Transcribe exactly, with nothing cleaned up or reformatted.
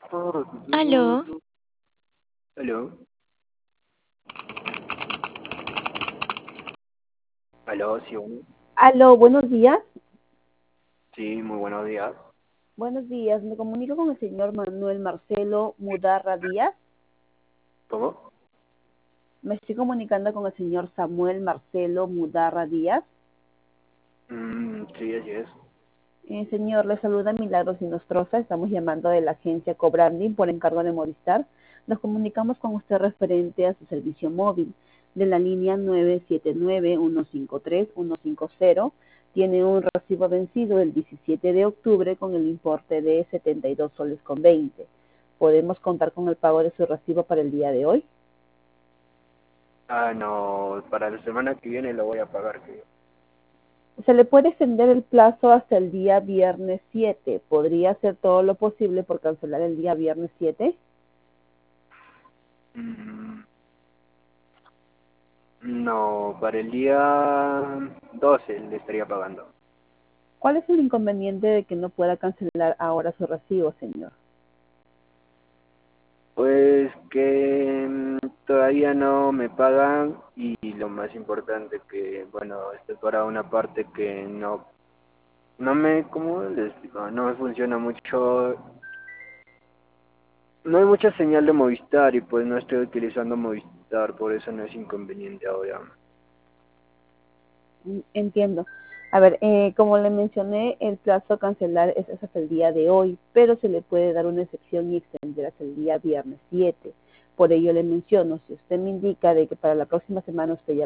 Aló, Aló, aló, sí, bueno. Aló, buenos días. Sí, muy buenos días. Buenos días. Me comunico con el señor Manuel Marcelo Mudarra Díaz. ¿Cómo? Me estoy comunicando con el señor Samuel Marcelo Mudarra Díaz. Mm, sí, así es. Eh, señor, le saluda Milagros Inostroza. Estamos llamando de la agencia Cobranding por encargo de Movistar. Nos comunicamos con usted referente a su servicio móvil de la línea nueve siete nueve, uno cinco tres, uno cinco cero. Tiene un recibo vencido el diecisiete de octubre con el importe de setenta y dos soles con veinte. ¿Podemos contar con el pago de su recibo para el día de hoy? Ah, no, para la semana que viene lo voy a pagar, creo. Se le puede extender el plazo hasta el día viernes siete. ¿Podría hacer todo lo posible por cancelar el día viernes siete? Mm, no, para el día doce le estaría pagando. ¿Cuál es el inconveniente de que no pueda cancelar ahora su recibo, señor? Pues que mm, todavía no me pagan y lo más importante que, bueno, estoy para una parte que no, no me, ¿cómo les explico? No me funciona mucho. No hay mucha señal de Movistar y pues no estoy utilizando Movistar, por eso no es inconveniente ahora. Mm, Entiendo. A ver, eh, como le mencioné, el plazo a cancelar es hasta el día de hoy, pero se le puede dar una excepción y extender hasta el día viernes siete. Por ello le menciono, si usted me indica de que para la próxima semana usted ya